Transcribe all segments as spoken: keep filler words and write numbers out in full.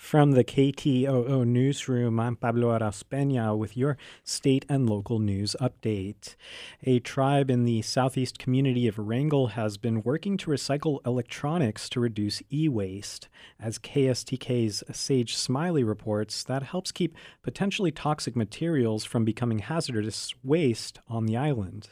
From the K T O O newsroom, I'm Pablo Araspeña with your state and local news update. A tribe in the southeast community of Wrangell has been working to recycle electronics to reduce e-waste. As K S T K's Sage Smiley reports, that helps keep potentially toxic materials from becoming hazardous waste on the island.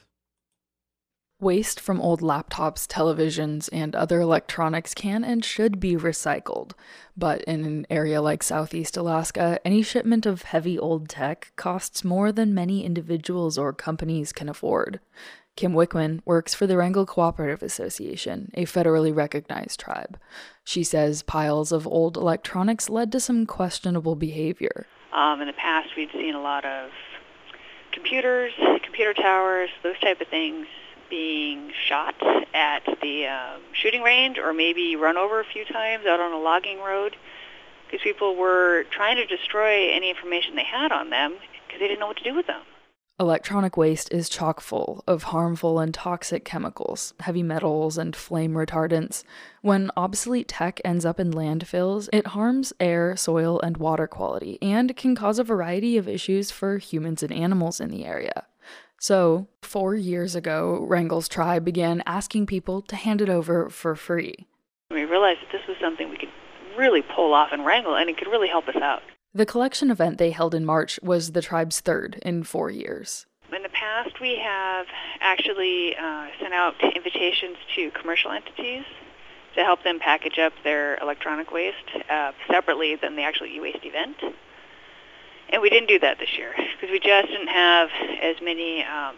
Waste from old laptops, televisions, and other electronics can and should be recycled. But in an area like Southeast Alaska, any shipment of heavy old tech costs more than many individuals or companies can afford. Kim Wickman works for the Wrangell Cooperative Association, a federally recognized tribe. She says piles of old electronics led to some questionable behavior. Um, in the past, we'd seen a lot of computers, computer towers, those type of things being shot at the um, shooting range, or maybe run over a few times out on a logging road. These people were trying to destroy any information they had on them because they didn't know what to do with them. Electronic waste is chock full of harmful and toxic chemicals, heavy metals, and flame retardants. When obsolete tech ends up in landfills, it harms air, soil, and water quality, and can cause a variety of issues for humans and animals in the area. So, four years ago, Wrangell's tribe began asking people to hand it over for free. We realized that this was something we could really pull off in Wrangell, and it could really help us out. The collection event they held in March was the tribe's third in four years. In the past, we have actually uh, sent out invitations to commercial entities to help them package up their electronic waste uh, separately than the actual e-waste event. And we didn't do that this year because we just didn't have as many um,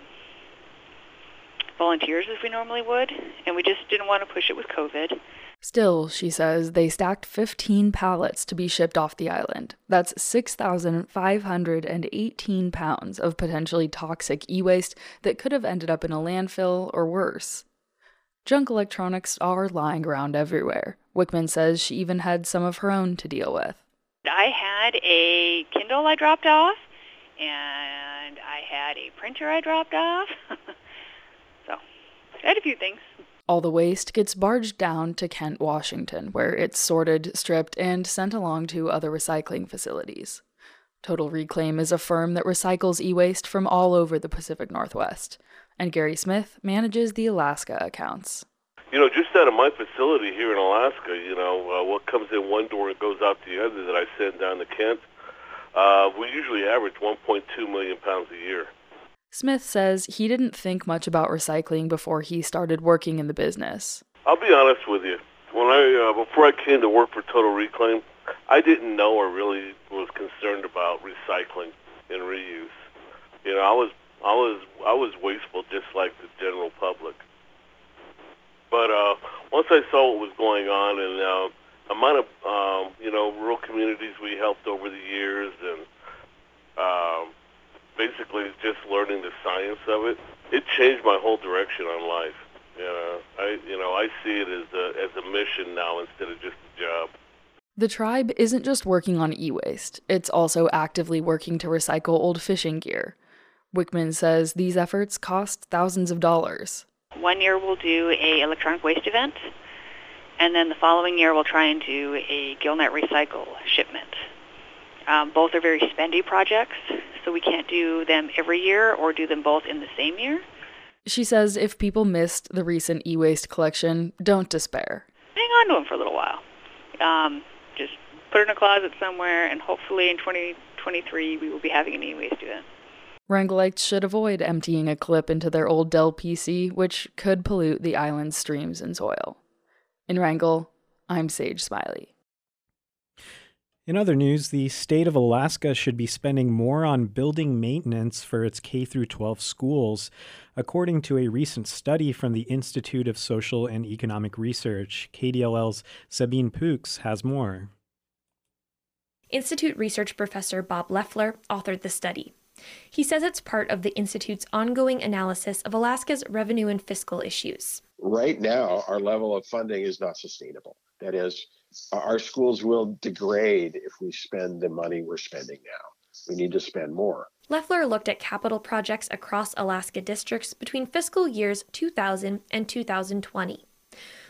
volunteers as we normally would, and we just didn't want to push it with COVID. Still, she says, they stacked fifteen pallets to be shipped off the island. That's six thousand five hundred eighteen pounds of potentially toxic e-waste that could have ended up in a landfill or worse. Junk electronics are lying around everywhere. Wickman says she even had some of her own to deal with. I had a Kindle I dropped off, and I had a printer I dropped off. So, I had a few things. All the waste gets barged down to Kent, Washington, where it's sorted, stripped, and sent along to other recycling facilities. Total Reclaim is a firm that recycles e-waste from all over the Pacific Northwest, and Gary Smith manages the Alaska accounts. You know, just out of my facility here in Alaska, you know, uh, what comes in one door and goes out the other that I send down to Kent, uh, we usually average one point two million pounds a year. Smith says he didn't think much about recycling before he started working in the business. I'll be honest with you. When I uh, before I came to work for Total Reclaim, I didn't know or really was concerned about recycling and reuse. You know, I was I was I was wasteful just like the general public. But uh, once I saw what was going on and uh, amount of, um, you know, rural communities we helped over the years and um, basically just learning the science of it, it changed my whole direction on life. You know, I, you know, I see it as a, as a mission now instead of just a job. The tribe isn't just working on e-waste, it's also actively working to recycle old fishing gear. Wickman says these efforts cost thousands of dollars. One year we'll do a electronic waste event, and then the following year we'll try and do a GillNet Recycle shipment. Um, both are very spendy projects, so we can't do them every year or do them both in the same year. She says if people missed the recent e-waste collection, don't despair. Hang on to them for a little while. Um, just put it in a closet somewhere, and hopefully in twenty twenty-three we will be having an e-waste event. Wrangellites should avoid emptying a clip into their old Dell P C, which could pollute the island's streams and soil. In Wrangell, I'm Sage Smiley. In other news, the state of Alaska should be spending more on building maintenance for its K through twelve schools, according to a recent study from the Institute of Social and Economic Research. K D L L's Sabine Pooks has more. Institute research professor Bob Leffler authored the study. He says it's part of the Institute's ongoing analysis of Alaska's revenue and fiscal issues. Right now, our level of funding is not sustainable. That is, our schools will degrade if we spend the money we're spending now. We need to spend more. Leffler looked at capital projects across Alaska districts between fiscal years two thousand and two thousand twenty.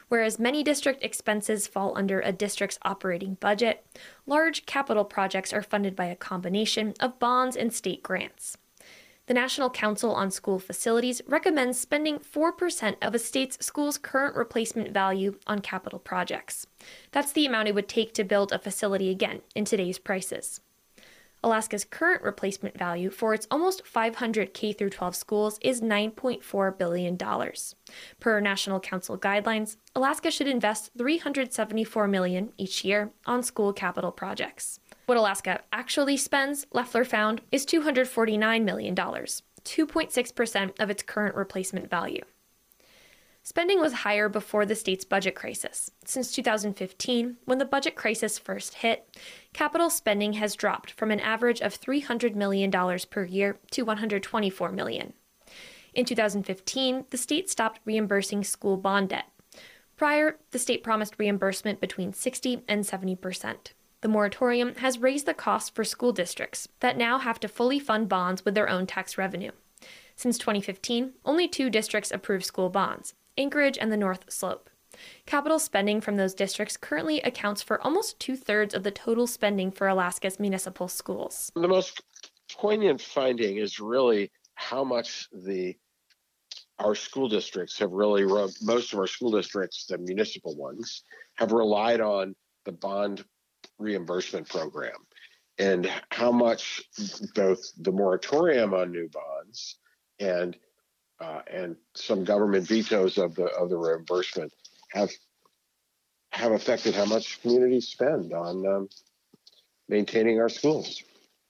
Whereas many district expenses fall under a district's operating budget, large capital projects are funded by a combination of bonds and state grants. The National Council on School Facilities recommends spending four percent of a state's school's current replacement value on capital projects. That's the amount it would take to build a facility again in today's prices. Alaska's current replacement value for its almost five hundred K through twelve schools is nine point four billion dollars. Per National Council guidelines, Alaska should invest three hundred seventy-four million dollars each year on school capital projects. What Alaska actually spends, Leffler found, is two hundred forty-nine million dollars, two point six percent of its current replacement value. Spending was higher before the state's budget crisis. Since two thousand fifteen, when the budget crisis first hit, capital spending has dropped from an average of three hundred million dollars per year to one hundred twenty-four million dollars. In two thousand fifteen, the state stopped reimbursing school bond debt. Prior, the state promised reimbursement between sixty and seventy percent. The moratorium has raised the cost for school districts that now have to fully fund bonds with their own tax revenue. Since twenty fifteen, only two districts approve school bonds, Anchorage and the North Slope. Capital spending from those districts currently accounts for almost two-thirds of the total spending for Alaska's municipal schools. The most poignant finding is really how much the our school districts have really, most of our school districts, the municipal ones, have relied on the bond reimbursement program, and how much both the moratorium on new bonds and Uh, and some government vetoes of the of the reimbursement have have affected how much communities spend on um, maintaining our schools.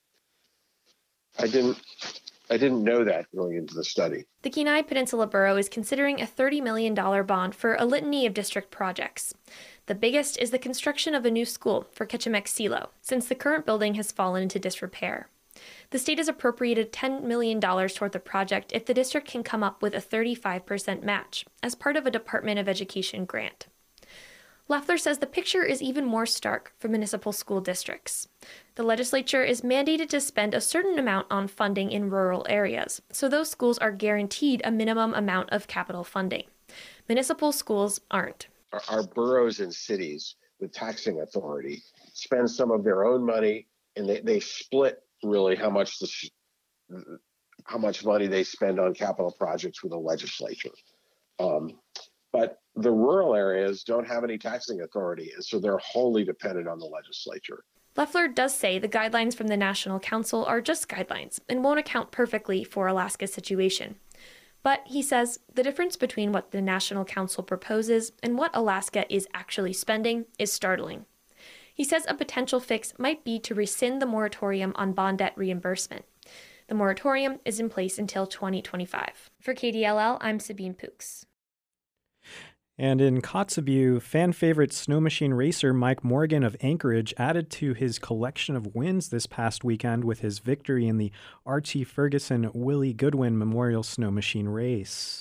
I didn't I didn't know that going into the study. The Kenai Peninsula Borough is considering a thirty million dollars bond for a litany of district projects. The biggest is the construction of a new school for Ketchimek Silo, since the current building has fallen into disrepair. The state has appropriated ten million dollars toward the project if the district can come up with a thirty-five percent match as part of a Department of Education grant. Leffler says the picture is even more stark for municipal school districts. The legislature is mandated to spend a certain amount on funding in rural areas, so those schools are guaranteed a minimum amount of capital funding. Municipal schools aren't. Our, our boroughs and cities with taxing authority spend some of their own money, and they, they split really how much the, how much money they spend on capital projects with the legislature. Um, but the rural areas don't have any taxing authority, and so they're wholly dependent on the legislature. Leffler does say the guidelines from the National Council are just guidelines and won't account perfectly for Alaska's situation. But he says the difference between what the National Council proposes and what Alaska is actually spending is startling. He says a potential fix might be to rescind the moratorium on bond debt reimbursement. The moratorium is in place until twenty twenty-five. For K D L L, I'm Sabine Pooks. And in Kotzebue, fan favorite snow machine racer Mike Morgan of Anchorage added to his collection of wins this past weekend with his victory in the R T Ferguson Willie Goodwin Memorial Snow Machine Race.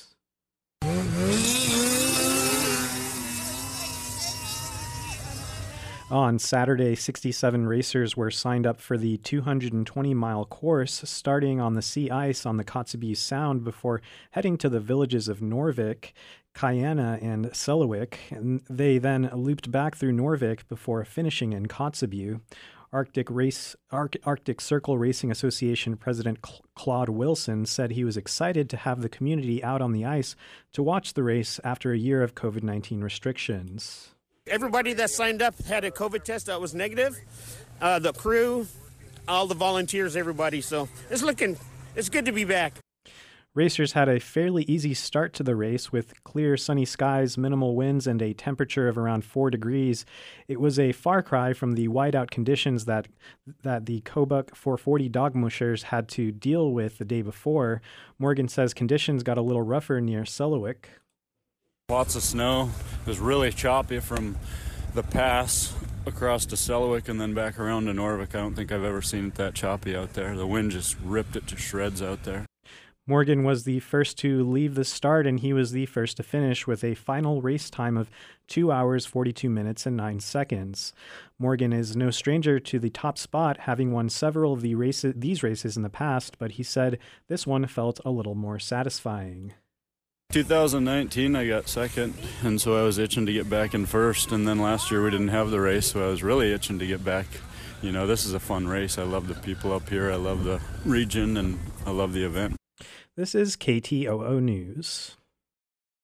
On Saturday, sixty-seven racers were signed up for the two hundred twenty mile course, starting on the sea ice on the Kotzebue Sound before heading to the villages of Norvik, Kayana, and Selawik. And they then looped back through Norvik before finishing in Kotzebue. Arctic Race Arc, Arctic Circle Racing Association President Cl- Claude Wilson said he was excited to have the community out on the ice to watch the race after a year of covid nineteen restrictions. Everybody that signed up had a COVID test that was negative. Uh, the crew, all the volunteers, everybody. So it's looking, it's good to be back. Racers had a fairly easy start to the race with clear sunny skies, minimal winds, and a temperature of around four degrees. It was a far cry from the whiteout conditions that that the Kobuk four forty dog mushers had to deal with the day before. Morgan says conditions got a little rougher near Selawik. Lots of snow. It was really choppy from the pass across to Selawik and then back around to Norvik. I don't think I've ever seen it that choppy out there. The wind just ripped it to shreds out there. Morgan was the first to leave the start, and he was the first to finish with a final race time of two hours, forty-two minutes, and nine seconds. Morgan is no stranger to the top spot, having won several of the races, these races in the past, but he said this one felt a little more satisfying. two thousand nineteen, I got second, and so I was itching to get back in first. And then last year we didn't have the race, so I was really itching to get back. You know, this is a fun race. I love the people up here. I love the region, and I love the event. This is K T O O News.